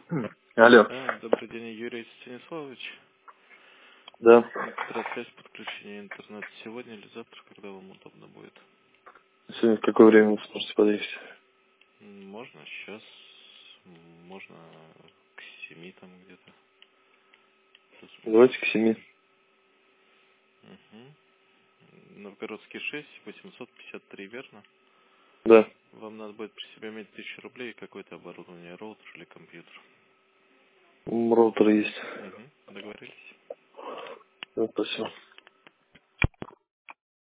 Алло. Добрый день, Юрий Станиславович. Да. Процесс подключения интернета сегодня или завтра, когда вам удобно будет? Сегодня в какое время вы сможете подъехать? Можно сейчас, можно к 7 там где-то. Давайте к 7. Угу. Новгородский 6, 853, верно? Да. Вам надо будет при себе иметь 1000 рублей и какое-то оборудование, роутер или компьютер. Роутер есть. Угу. Договорились? Да, спасибо.